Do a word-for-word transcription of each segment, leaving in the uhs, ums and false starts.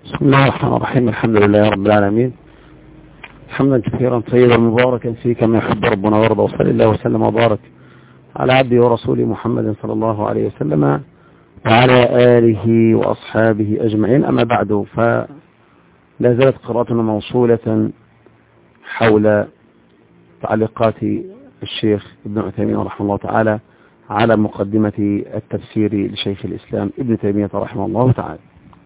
بسم الله الرحمن الرحيم. الحمد لله رب العالمين، حمدا كثيرا طيبا مباركا فيه كما يحب ربنا ويرضى، وصلى الله وسلم وبارك على عبده ورسوله محمد صلى الله عليه وسلم وعلى آله وأصحابه أجمعين. أما بعد، فلا زالت قراءتنا موصولة حول تعليقات الشيخ ابن عثيمين رحمه الله تعالى على مقدمة التفسير لشيخ الإسلام ابن تيمية رحمه الله تعالى.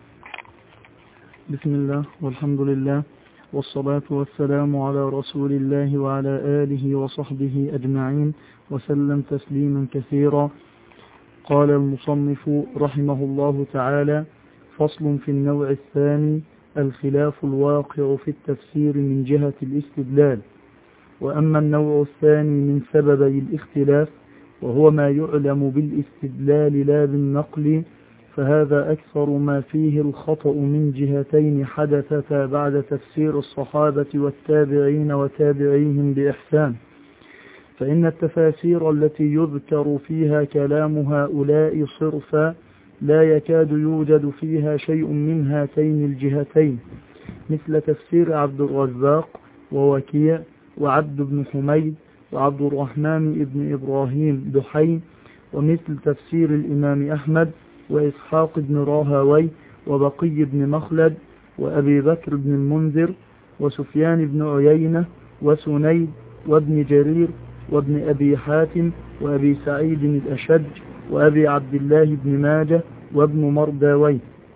بسم الله والحمد لله والصلاة والسلام على رسول الله وعلى آله وصحبه أجمعين وسلم تسليما كثيرا. قال المصنف رحمه الله تعالى: فصل في النوع الثاني: الخلاف الواقع في التفسير من جهة الاستدلال. وأما النوع الثاني من سببي الاختلاف وهو ما يعلم بالاستدلال لا بالنقل، فهذا أكثر ما فيه الخطأ من جهتين حدثتا بعد تفسير الصحابة والتابعين وتابعيهم بإحسان. فإن التفاسير التي يذكر فيها كلام هؤلاء صرفا لا يكاد يوجد فيها شيء من هاتين الجهتين، مثل تفسير عبد الرزاق ووكيع وعبد بن حميد وعبد الرحمن بن إبراهيم دحين، ومثل تفسير الإمام أحمد وإسحاق بن راهوي وبقي بن مخلد وأبي بكر بن المنذر وسفيان بن عيينة وسنيد وابن جرير وابن أبي حاتم وأبي سعيد الأشج وأبي عبد الله بن ماجه وابن مرداوي.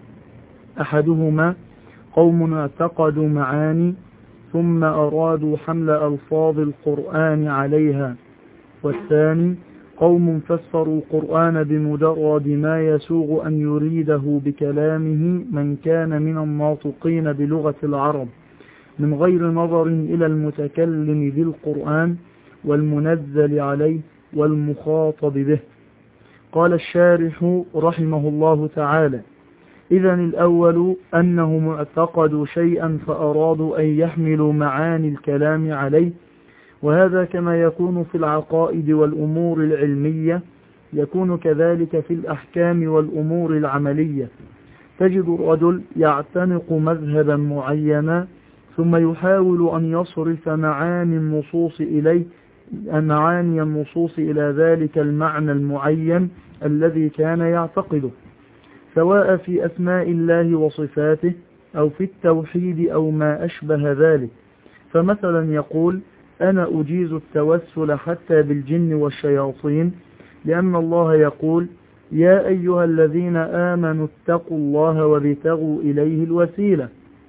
أحدهما قوم اعتقدوا معاني ثم أرادوا حمل ألفاظ القرآن عليها، والثاني قوم فسروا القرآن بمجرد ما يسوغ أن يريده بكلامه من كان من الناطقين بلغة العرب من غير نظر إلى المتكلم بالقرآن والمنزل عليه والمخاطب به. قال الشارح رحمه الله تعالى: إذن الأول أنهم اعتقدوا شيئا فأرادوا أن يحملوا معاني الكلام عليه، وهذا كما يكون في العقائد والأمور العلمية يكون كذلك في الأحكام والأمور العملية. تجد الرجل يعتنق مذهبا معينا ثم يحاول أن يصرف معاني النصوص إليه معاني النصوص إلى ذلك المعنى المعين الذي كان يعتقده، سواء في أسماء الله وصفاته أو في التوحيد أو ما أشبه ذلك. فمثلا يقول: أنا أجيز التوسل حتى بالجن والشياطين، لأن الله يقول: يا أيها الذين آمنوا اتقوا الله وابتغوا إليه الوسيلة،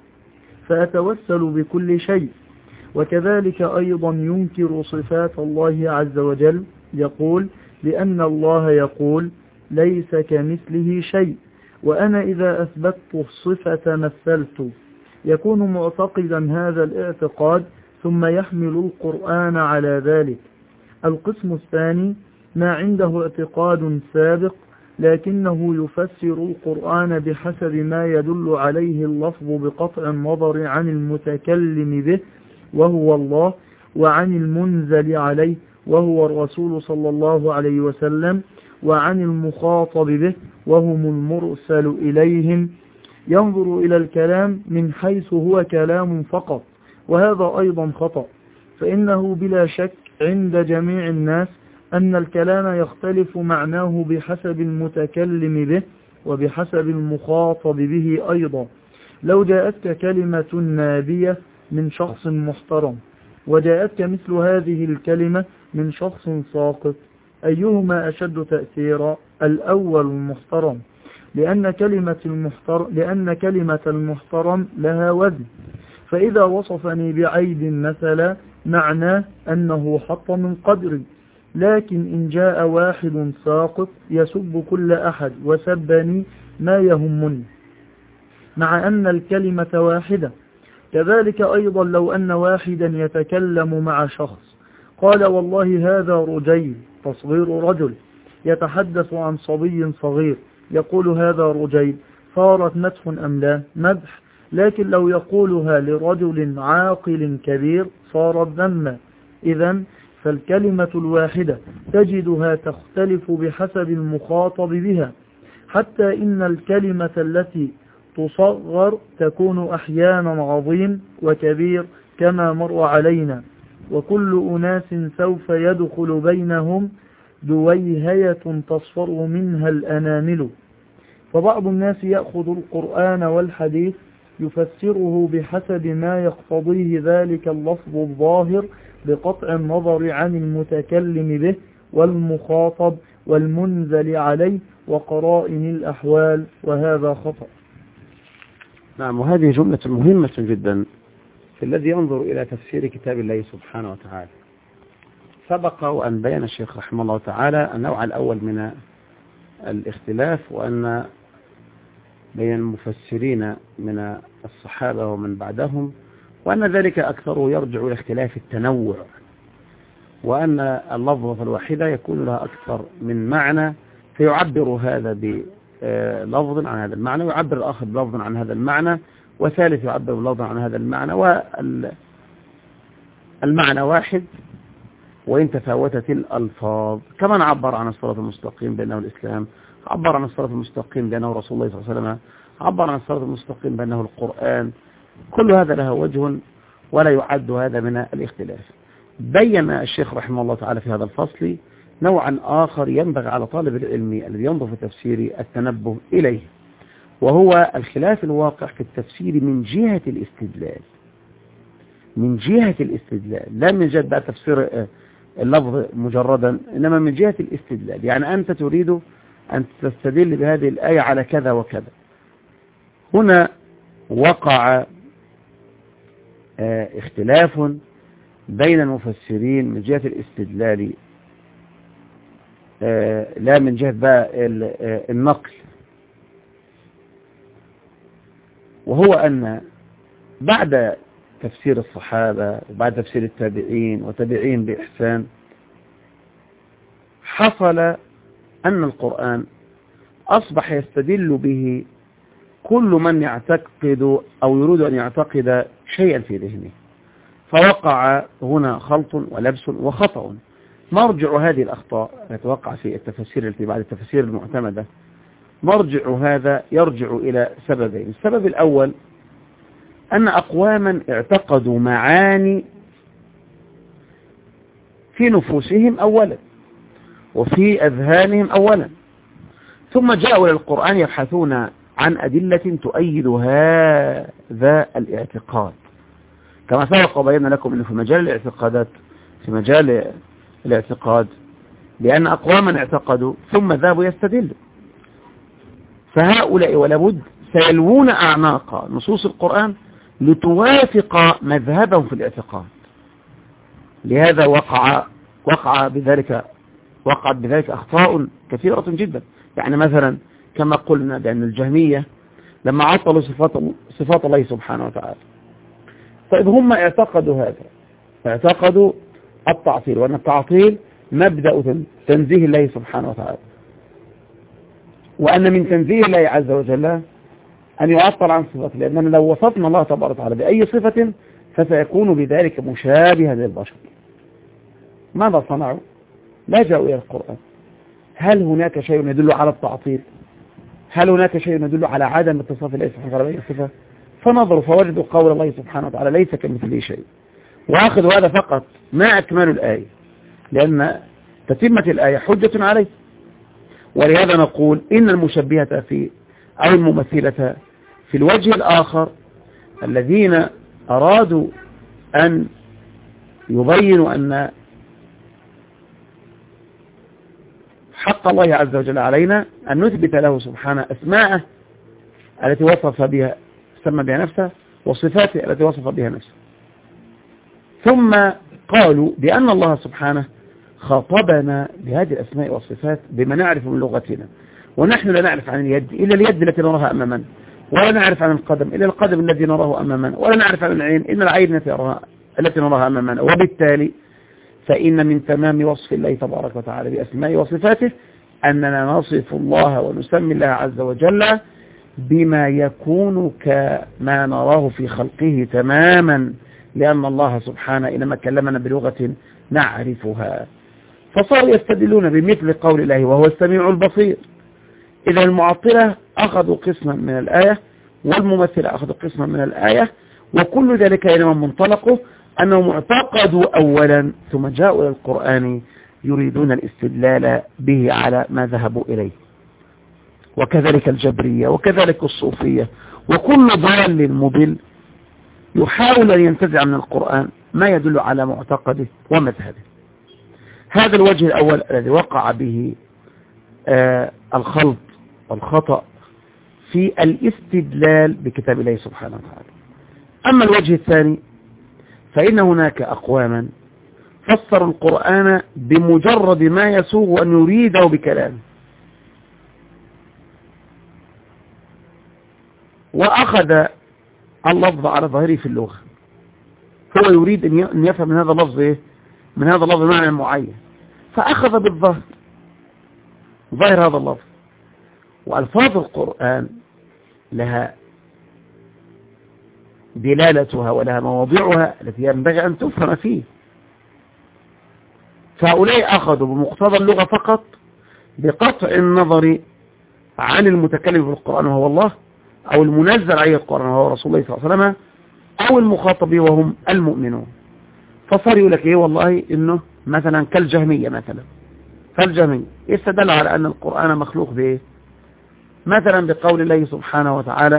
فأتوسل بكل شيء. وكذلك أيضا ينكر صفات الله عز وجل، يقول: لأن الله يقول: ليس كمثله شيء، وأنا إذا أثبتت الصفة مثلت. يكون معتقدا هذا الاعتقاد ثم يحمل القرآن على ذلك. القسم الثاني ما عنده اعتقاد سابق لكنه يفسر القرآن بحسب ما يدل عليه اللفظ بقطع النظر عن المتكلم به وهو الله، وعن المنزل عليه وهو الرسول صلى الله عليه وسلم، وعن المخاطب به وهم المرسل إليهم. ينظر إلى الكلام من حيث هو كلام فقط، وهذا أيضا خطأ، فإنه بلا شك عند جميع الناس أن الكلام يختلف معناه بحسب المتكلم به وبحسب المخاطب به أيضا. لو جاءتك كلمة نابية من شخص محترم وجاءتك مثل هذه الكلمة من شخص ساقط، أيهما أشد تأثيرا؟ الأول المحترم، لأن كلمة المحترم, لأن كلمة المحترم لها وزن. فإذا وصفني بعيب مثلا معناه أنه حط من قدري، لكن إن جاء واحد ساقط يسب كل أحد وسبني ما يهمني، مع أن الكلمة واحدة. كذلك أيضا لو أن واحدا يتكلم مع شخص قال: والله هذا رجيل، تصغير رجل، يتحدث عن صبي صغير، يقول هذا رجيل، صارت مدح أم لا؟ مدح. لكن لو يقولها لرجل عاقل كبير صارت ذما. إذن فالكلمة الواحدة تجدها تختلف بحسب المخاطب بها، حتى إن الكلمة التي تصغر تكون أحيانا عظيم وكبير كما مر علينا، وكل أناس سوف يدخل بينهم دويهية تصفر منها الأنامل. فبعض الناس يأخذ القرآن والحديث يفسره بحسب ما يقتضيه ذلك اللفظ الظاهر بقطع النظر عن المتكلم به والمخاطب والمنزل عليه وقرائن الأحوال، وهذا خطأ. نعم، وهذه جملة مهمة جدا في الذي ينظر إلى تفسير كتاب الله سبحانه وتعالى. سبق وأن بيان الشيخ رحمه الله تعالى النوع الأول من الاختلاف، وأن بين المفسرين من الصحابة ومن بعدهم، وأن ذلك أكثره يرجع إلى اختلاف التنوع، وأن اللفظة الواحدة يكون لها أكثر من معنى، فيعبر هذا بلفظ عن هذا المعنى، ويعبر الآخر بلفظ عن هذا المعنى، وثالث يعبر بلفظ عن هذا المعنى، والمعنى واحد وإن تفاوتت الألفاظ. كما عبر عن الصراط المستقيم بأنه الإسلام، عبر عن الصراط المستقيم بأنه رسول الله صلى الله عليه وسلم، عبر عن الصراط المستقيم بأنه القرآن. كل هذا له وجه ولا يعد هذا من الاختلاف. بين الشيخ رحمه الله تعالى في هذا الفصل نوعا آخر ينبغي على طالب العلم الذي ينظر في التفسير التنبه إليه، وهو الخلاف الواقع في التفسير من جهة الاستدلال، من جهة الاستدلال، لا من جهة بقى تفسير اللفظ مجردا، إنما من جهة الاستدلال. يعني أنت تريد أن تستدل بهذه الآية على كذا وكذا. هنا وقع اختلاف بين المفسرين من جهة الاستدلال، لا من جهة بقى النقل، وهو أن بعد تفسير الصحابة وبعد تفسير التابعين وتابعين بإحسان حصل أن القرآن أصبح يستدل به كل من يعتقد أو يريد أن يعتقد شيئا في ذهنه، فوقع هنا خلط ولبس وخطأ. مرجع هذه الأخطاء يتوقع في التفسير التي بعد التفسير المعتمدة، مرجع هذا يرجع إلى سببين. السبب الأول أن أقواما اعتقدوا معاني في نفوسهم أولا وفي أذهانهم أولا، ثم جاءوا إلى القرآن يبحثون عن أدلة تؤيد هذا الاعتقاد. كما سبق وبينا لكم أنه في مجال الاعتقادات، في مجال الاعتقاد بأن أقواما اعتقدوا ثم ذهبوا يستدلوا، فهؤلاء ولابد سيلوون أعناق نصوص القرآن لتوافق مذهبهم في الاعتقاد. لهذا وقع وقع بذلك وقعت بذلك أخطاء كثيرة جدا. يعني مثلا كما قلنا بأن الجهمية لما عطلوا صفات صفات الله سبحانه وتعالى، طيب هم اعتقدوا هذا، اعتقدوا التعطيل، وأن التعطيل مبدأ تنزيه الله سبحانه وتعالى، وأن من تنزيه الله عز وجل أن يعطل عن صفاته، لأننا لو وصفنا الله تبارك وتعالى بأي صفة فسيكون بذلك مشابها للبشر. ماذا صنعوا؟ لا جاءوا إلى القرآن. هل هناك شيء يدل على التعطيل؟ هل هناك شيء يدل على عدم اتصاف الله سبحانه وتعالى بأي صفة؟ فنظروا فوجدوا قول الله سبحانه وتعالى ليس كمثله شيء، وأخذوا هذا فقط ما أكملوا الآية، لأن تتمة الآية حجة عليه. ولهذا نقول إن المشبهة في أو الممثلة في الوجه الآخر الذين أرادوا أن يبينوا أن حق الله عز وجل علينا أن نثبت له سبحانه أسماءه التي وصف بها سمى بها نفسه وصفاته التي وصف بها نفسه، ثم قالوا بأن الله سبحانه خاطبنا بهذه الأسماء والصفات بما نعرف من لغتنا، ونحن لا نعرف عن اليد إلا اليد التي نراها أمامنا، ولا نعرف عن القدم إلا القدم الذي نراه أمامنا، ولا نعرف عن العين إلا العين التي نراها أمامنا. وبالتالي فإن من تمام وصف الله تبارك وتعالى بأسمائه وصفاته أننا نصف الله ونسمي الله عز وجل بما يكون كما نراه في خلقه تماما، لأن الله سبحانه إنما كلمنا بلغة نعرفها. فصاروا يستدلون بمثل قول الله وهو السميع البصير. إذا المعطلة أخذوا قسما من الآية والممثلة أخذوا قسما من الآية، وكل ذلك إنما منطلقه أنهم اعتقدوا أولا ثم جاءوا إلى القرآن يريدون الاستدلال به على ما ذهبوا إليه. وكذلك الجبرية وكذلك الصوفية وكل ضال مضل يحاول أن ينتزع من القرآن ما يدل على معتقده ومذهبه. هذا الوجه الأول الذي وقع به آه الخلط والخطأ في الاستدلال بكتاب الله سبحانه وتعالى. أما الوجه الثاني فإن هناك أقواما فسروا القرآن بمجرد ما يسوغ أن يريده بكلامه، وأخذ اللفظ على ظاهره في اللغة، هو يريد أن يفهم من هذا اللفظ إيه؟ من هذا اللفظ معنى معين، فأخذ بالظاهر ظاهر هذا اللفظ. وألفاظ القرآن لها دلالتها ولها مواضعها التي ينبغي أن تفهم فيه. فهؤلاء أخذوا بمقتضى اللغة فقط بقطع النظر عن المتكلم بالقرآن وهو الله، أو المنزل عليه القرآن وهو رسول الله صلى الله عليه وسلم، أو المخاطبين وهم المؤمنون. فصار يقول لك إيه والله إنه مثلا كالجهمية مثلا، فالجهمية يستدل على أن القرآن مخلوق بإيه؟ مثلا بقول الله سبحانه وتعالى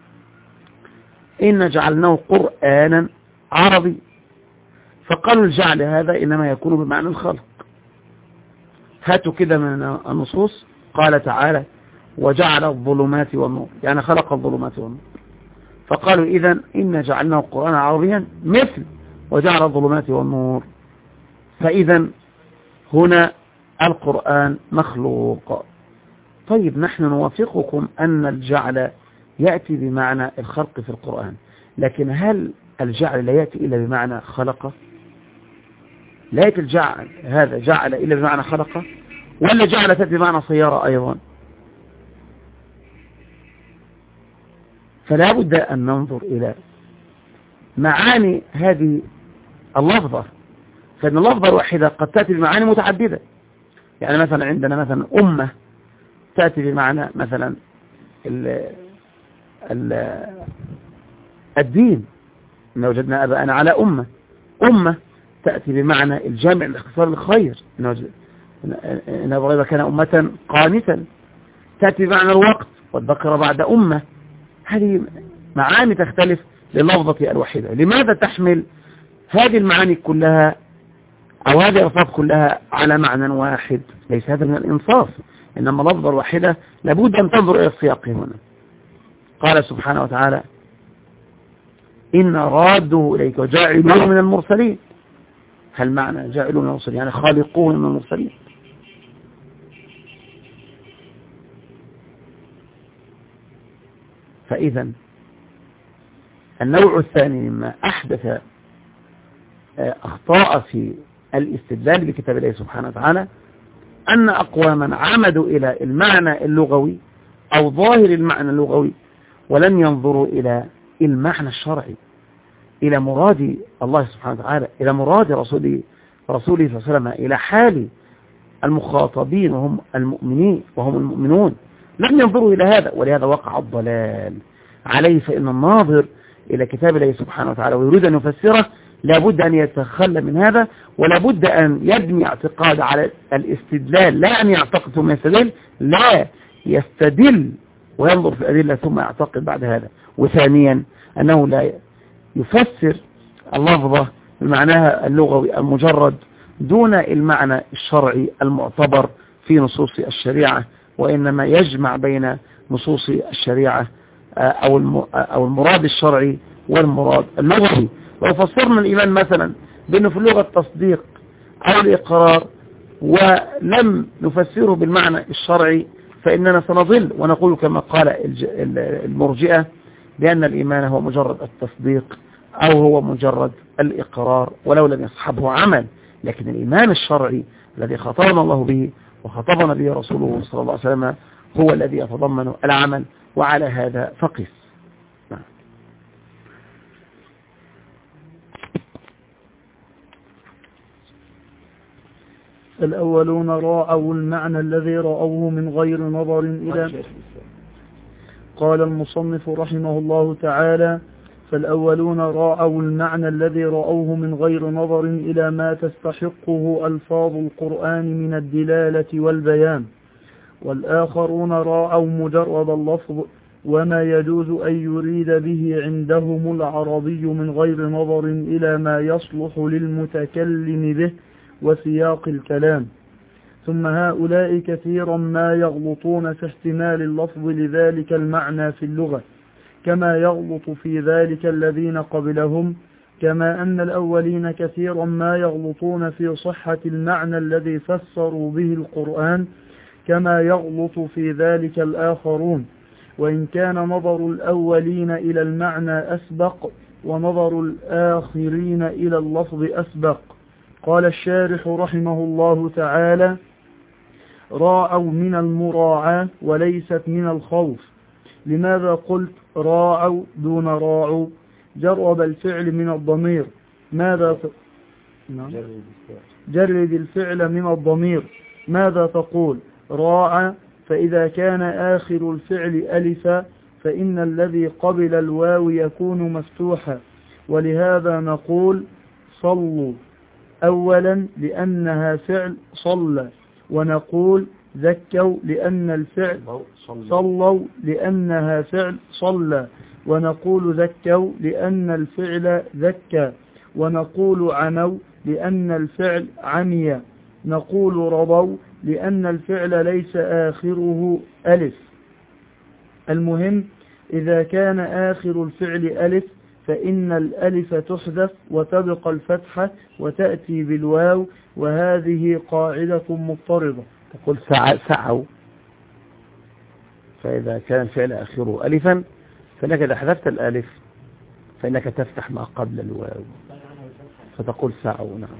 إن جعلناه قرآنا عربي، فقالوا الجعل هذا إنما يكون بمعنى الخلق. هاتوا كده من النصوص، قال تعالى وجعل الظلمات والنور، يعني خلق الظلمات والنور، فقالوا إذن إن جعلناه قرآنا عربيا مثل وجعل الظلمات والنور، فإذن هنا القرآن مخلوق. طيب نحن نوافقكم أن الجعل يأتي بمعنى الخلق في القرآن، لكن هل الجعل لا يأتي إلا بمعنى خلقه؟ لا يأتي الجعل هذا جعل إلا بمعنى خلقه، ولا جعل تأتي بمعنى سيارة أيضا؟ فلا بد أن ننظر إلى معاني هذه اللفظة، فإن اللفظة الواحدة قد تأتي بمعاني متعددة. يعني مثلا عندنا مثلا أمة تأتي بمعنى مثلا ال ال الدين، إن وجدنا أباءنا على أمة. أمة تأتي بمعنى الجامع الاختصار للخير، إن إبراهيم كان أمة قانتا. تأتي بمعنى الوقت والذكر بعد أمة. هذه معاني تختلف لللفظة الواحدة. لماذا تحمل هذه المعاني كلها أو هذه الألفاظ كلها على معنى واحد؟ ليس هذا من الإنصاف، إنما لفظة واحدة لابد أن تنظر إلى السياق هنا. قال سبحانه وتعالى إن راده إليك وجاعلوه من المرسلين. هل معنى جاعلوه من المرسلين يعني خالقوه من المرسلين؟ فإذا النوع الثاني مما أحدث أخطاء في الاستدلال بكتاب الله سبحانه وتعالى أن أقواما عمدوا إلى المعنى اللغوي أو ظاهر المعنى اللغوي ولم ينظروا إلى المعنى الشرعي، إلى مراد الله سبحانه وتعالى، إلى مراد رسوله رسوله صلى الله عليه وسلم، إلى حال المخاطبين وهم المؤمنين وهم المؤمنون. لم ينظروا إلى هذا، ولهذا وقع الضلال عليه. فإن الناظر إلى كتاب الله سبحانه وتعالى ويريد أن يفسره لابد أن يتخلى من هذا، ولابد أن يبني اعتقاد على الاستدلال، لا أن يعتقد ثم يستدل، لا يستدل وينظر في الأدلة ثم يعتقد بعد هذا. وثانيا أنه لا يفسر اللفظة بمعناها اللغوي المجرد دون المعنى الشرعي المعتبر في نصوص الشريعة، وإنما يجمع بين نصوص الشريعة أو أو المراد الشرعي والمراد اللغوي. لو فسرنا الإيمان مثلا بأنه في اللغة التصديق أو الإقرار ولم نفسره بالمعنى الشرعي فإننا سنضل ونقول كما قال المرجئة بأن الإيمان هو مجرد التصديق أو هو مجرد الإقرار ولو لم يصحبه عمل. لكن الإيمان الشرعي الذي خاطبنا الله به وخاطبنا به رسوله صلى الله عليه وسلم هو الذي يتضمن العمل، وعلى هذا فقس. الأولون راعوا المعنى الذي رأوه من غير نظر إلى قال المصنف رحمه الله تعالى: فالأولون راعوا المعنى الذي رأوه من غير نظر إلى ما تستحقه ألفاظ القرآن من الدلالة والبيان، والآخرون راعوا مجرد اللفظ وما يجوز أن يريد به عندهم العربي من غير نظر إلى ما يصلح للمتكلم به وسياق الكلام. ثم هؤلاء كثيرا ما يغلطون في احتمال اللفظ لذلك المعنى في اللغة، كما يغلط في ذلك الذين قبلهم، كما أن الأولين كثيرا ما يغلطون في صحة المعنى الذي فسروا به القرآن، كما يغلط في ذلك الآخرون، وإن كان نظر الأولين إلى المعنى أسبق ونظر الآخرين إلى اللفظ أسبق. قال الشارح رحمه الله تعالى: راعوا من المراعاة وليست من الخوف. لماذا قلت راعوا دون راعوا؟ جرب الفعل من الضمير، ماذا ت... جرد الفعل من الضمير، ماذا تقول؟ راعى، فإذا كان آخر الفعل ألفا فإن الذي قبل الواو يكون مفتوحا، ولهذا نقول صلوا أولا لأنها فعل صلى، ونقول ذكوا لأن الفعل صلوا لأنها فعل صلى، ونقول ذكوا لأن الفعل ذكى، ونقول عموا لأن الفعل عمي، نقول رضوا لأن الفعل ليس آخره ألف. المهم إذا كان آخر الفعل ألف فإن الألف تحذف وتبقى الفتحة وتأتي بالواو، وهذه قاعدة مضطردة. تقول سعوا، فإذا كان فعل آخره ألفا فإنك إذا حذفت الألف فإنك تفتح ما قبل الواو فتقول سعوا. نعم.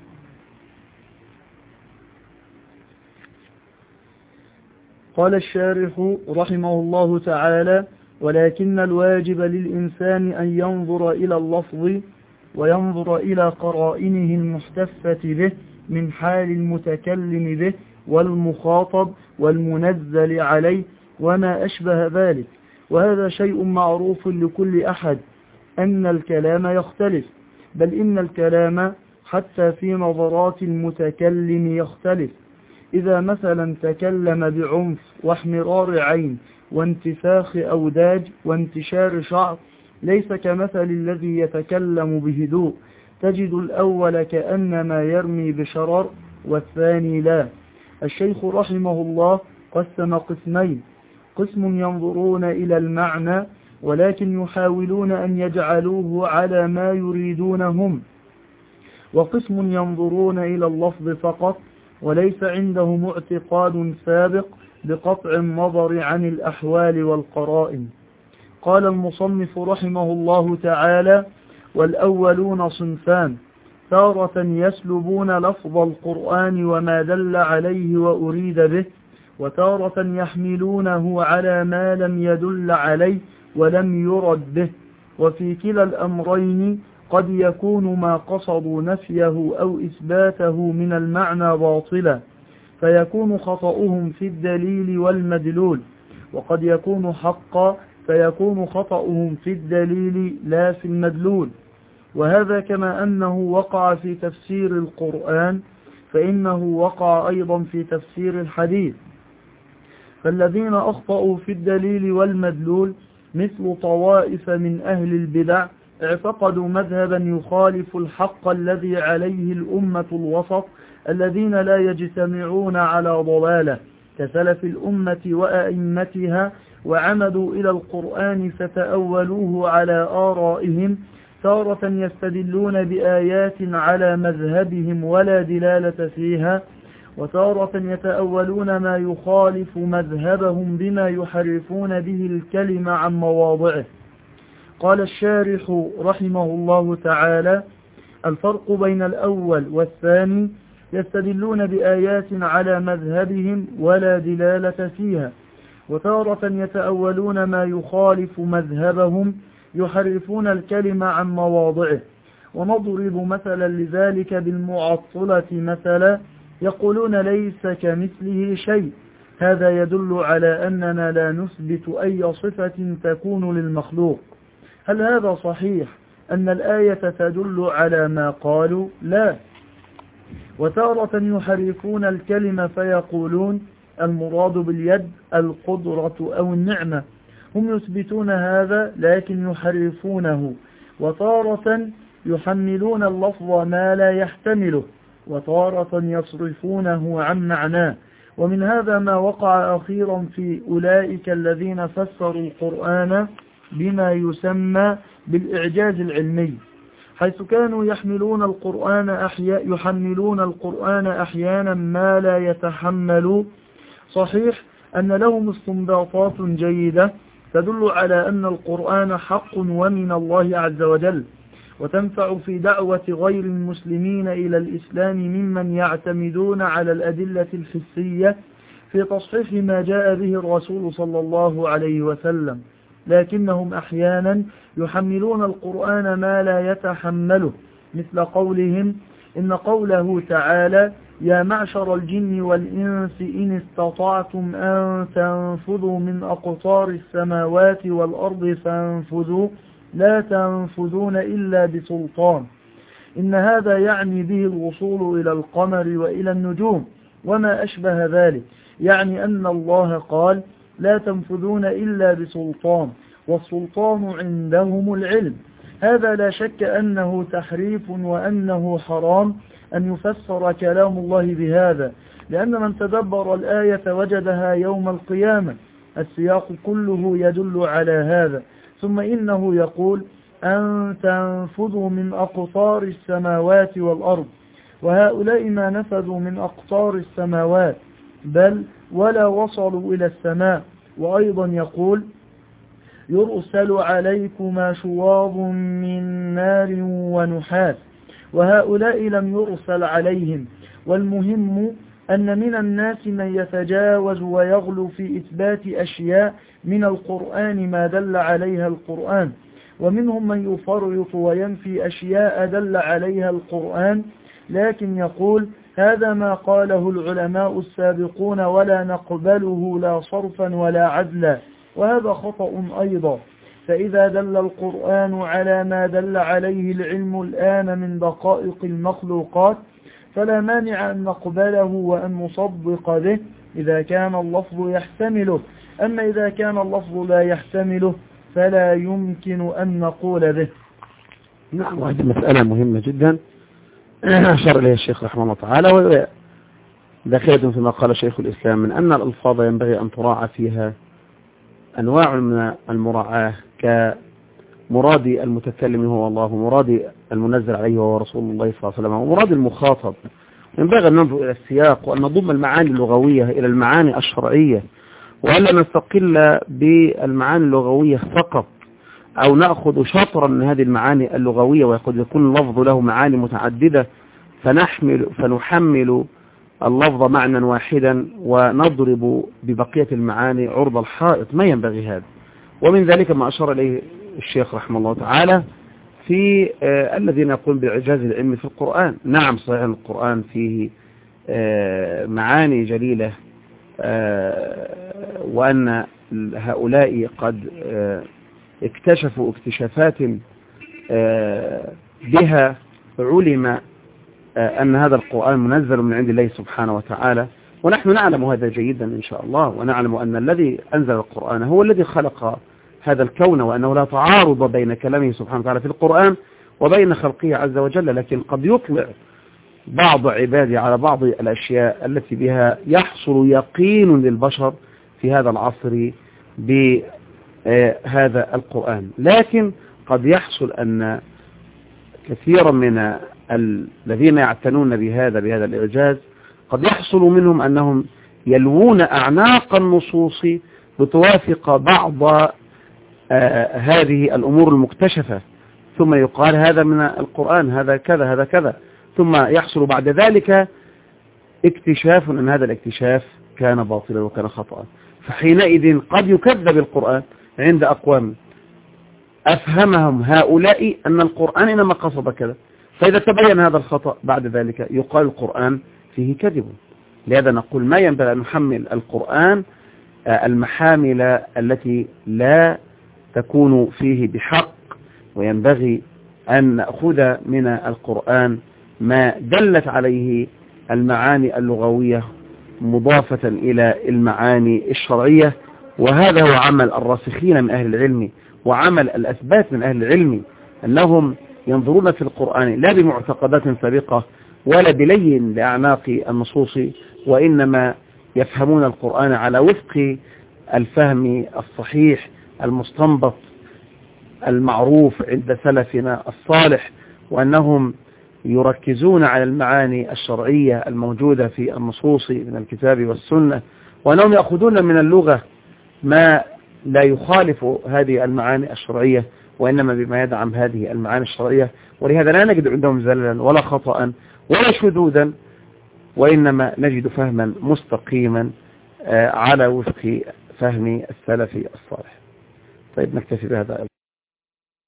قال الشارح رحمه الله تعالى: ولكن الواجب للإنسان أن ينظر إلى اللفظ وينظر إلى قرائنه المحتفة به من حال المتكلم به والمخاطب والمنزل عليه وما أشبه ذلك، وهذا شيء معروف لكل أحد أن الكلام يختلف، بل إن الكلام حتى في نظرات المتكلم يختلف. إذا مثلا تكلم بعنف واحمرار عين وانتفاخ أوداج وانتشار شعر ليس كمثل الذي يتكلم بهدوء، تجد الأول كأنما يرمي بشرر والثاني لا. الشيخ رحمه الله قسم قسمين: قسم ينظرون إلى المعنى ولكن يحاولون أن يجعلوه على ما يريدونهم، وقسم ينظرون إلى اللفظ فقط وليس عندهم اعتقاد سابق بقطع النظر عن الأحوال والقرائن. قال المصنف رحمه الله تعالى: والأولون صنفان، تارة يسلبون لفظ القرآن وما دل عليه وأريد به، وتارة يحملونه على ما لم يدل عليه ولم يرد به، وفي كلا الأمرين قد يكون ما قصدوا نفيه أو إثباته من المعنى باطلا، فيكون خطأهم في الدليل والمدلول، وقد يكون حقا فيكون خطأهم في الدليل لا في المدلول. وهذا كما أنه وقع في تفسير القرآن فإنه وقع أيضا في تفسير الحديث. فالذين أخطأوا في الدليل والمدلول مثل طوائف من أهل البدع اعتقدوا مذهبا يخالف الحق الذي عليه الأمة الوسط الذين لا يجتمعون على ضلالة كسلف الأمة وأئمتها، وعمدوا إلى القرآن فتأولوه على آرائهم، تارة يستدلون بآيات على مذهبهم ولا دلالة فيها، وتارة يتأولون ما يخالف مذهبهم بما يحرفون به الكلمة عن مواضعه. قال الشارح رحمه الله تعالى: الفرق بين الأول والثاني يستدلون بآيات على مذهبهم ولا دلالة فيها، وتارة يتأولون ما يخالف مذهبهم يحرفون الكلمة عن مواضعه. ونضرب مثلا لذلك بالمعطلة مثلا، يقولون ليس كمثله شيء، هذا يدل على أننا لا نثبت أي صفة تكون للمخلوق. هل هذا صحيح أن الآية تدل على ما قالوا؟ لا. وتارة يحرفون الكلمة فيقولون المراد باليد القدرة أو النعمة، هم يثبتون هذا لكن يحرفونه. وتارة يحملون اللفظ ما لا يحتمله، وتارة يصرفونه عن معناه. ومن هذا ما وقع أخيرا في أولئك الذين فسروا القرآن بما يسمى بالإعجاز العلمي، حيث كانوا يحملون القرآن أحيانا يحملون القرآن أحيانا ما لا يتحمل. صحيح أن لهم استنباطات جيدة تدل على أن القرآن حق ومن الله عز وجل، وتنفع في دعوة غير المسلمين إلى الإسلام ممن يعتمدون على الأدلة الحسية في تصحيح ما جاء به الرسول صلى الله عليه وسلم، لكنهم أحيانا يحملون القرآن ما لا يتحمله، مثل قولهم إن قوله تعالى يا معشر الجن والإنس إن استطعتم أن تنفذوا من أقطار السماوات والأرض فانفذوا لا تنفذون إلا بسلطان. إن هذا يعني به الوصول إلى القمر وإلى النجوم وما أشبه ذلك، يعني أن الله قال لا تنفذون إلا بسلطان، والسلطان عندهم العلم. هذا لا شك أنه تحريف وأنه حرام أن يفسر كلام الله بهذا، لأن من تدبر الآية وجدها يوم القيامة السياق كله يدل على هذا. ثم إنه يقول أن تنفذوا من أقطار السماوات والأرض، وهؤلاء ما نفذوا من أقطار السماوات بل ولا وصلوا إلى السماء. وأيضا يقول يرسل عليكما شواظ من نار ونحاس، وهؤلاء لم يرسل عليهم. والمهم أن من الناس من يتجاوز ويغلو في إثبات أشياء من القرآن ما دل عليها القرآن، ومنهم من يفرط وينفي أشياء دل عليها القرآن، لكن يقول هذا ما قاله العلماء السابقون ولا نقبله لا صرفا ولا عدلا، وهذا خطأ أيضا. فإذا دل القرآن على ما دل عليه العلم الآن من دقائق المخلوقات فلا مانع أن نقبله وأن نصدق به إذا كان اللفظ يحتمله، أما إذا كان اللفظ لا يحتمله فلا يمكن أن نقول به. نعم، وهذه مسألة مهمة جدا أشار إليها الشيخ رحمه الله تعالى، وهي داخلة فيما قال شيخ الإسلام من أن الألفاظ ينبغي أن تراعى فيها أنواع من المراعاة، كمراد المتكلم هو الله، ومراد المنزل عليه هو رسول الله صلى الله عليه وسلم، ومراد المخاطب. ينبغي أن ننظر إلى السياق وأن نضم المعاني اللغوية إلى المعاني الشرعية، وألا نستقل بالمعاني اللغوية فقط، أو نأخذ شطرا من هذه المعاني اللغوية وقد يكون اللفظ له معاني متعددة فنحمل فنحمل اللفظ معنى واحدا ونضرب ببقية المعاني عرض الحائط. ما ينبغي هذا. ومن ذلك ما أشار إليه الشيخ رحمه الله تعالى في آه الذين يقولون بإعجاز العلم في القرآن. نعم صحيح القرآن فيه آه معاني جليلة، آه وأن هؤلاء قد آه اكتشفوا اكتشافات آه بها علم أن هذا القرآن منزل من عند الله سبحانه وتعالى، ونحن نعلم هذا جيدا إن شاء الله، ونعلم أن الذي أنزل القرآن هو الذي خلق هذا الكون، وأنه لا تعارض بين كلامه سبحانه وتعالى في القرآن وبين خلقه عز وجل. لكن قد يطلع بعض عباده على بعض الأشياء التي بها يحصل يقين للبشر في هذا العصر بهذا القرآن. لكن قد يحصل أن كثيرا من الذين يعتنون بهذا بهذا الإعجاز قد يحصل منهم أنهم يلوون أعناق النصوص بتوافق بعض آه هذه الأمور المكتشفة، ثم يقال هذا من القرآن، هذا كذا هذا كذا، ثم يحصل بعد ذلك اكتشاف أن هذا الاكتشاف كان باطلا وكان خطأ، فحينئذ قد يكذب القرآن عند أقوام أفهمهم هؤلاء أن القرآن إنما قصد كذا، فإذا تبين هذا الخطأ بعد ذلك يقال القرآن فيه كذب. لهذا نقول ما ينبغي أن نحمل القرآن المحامل التي لا تكون فيه بحق، وينبغي أن نأخذ من القرآن ما دلت عليه المعاني اللغوية مضافة إلى المعاني الشرعية. وهذا هو عمل الراسخين من أهل العلم وعمل الأثبات من أهل العلم، أنهم ينظرون في القرآن لا بمعتقدات سابقة ولا بلين لأعناق النصوص، وإنما يفهمون القرآن على وفق الفهم الصحيح المستنبط المعروف عند سلفنا الصالح، وأنهم يركزون على المعاني الشرعية الموجودة في النصوص من الكتاب والسنة، وأنهم يأخذون من اللغة ما لا يخالف هذه المعاني الشرعية وإنما بما يدعم هذه المعاني الشرعية. ولهذا لا نجد عندهم زللا ولا خطأ ولا شذوذا، وإنما نجد فهما مستقيما على وفق فهم السلف الصالح. طيب نكتفي بهذا.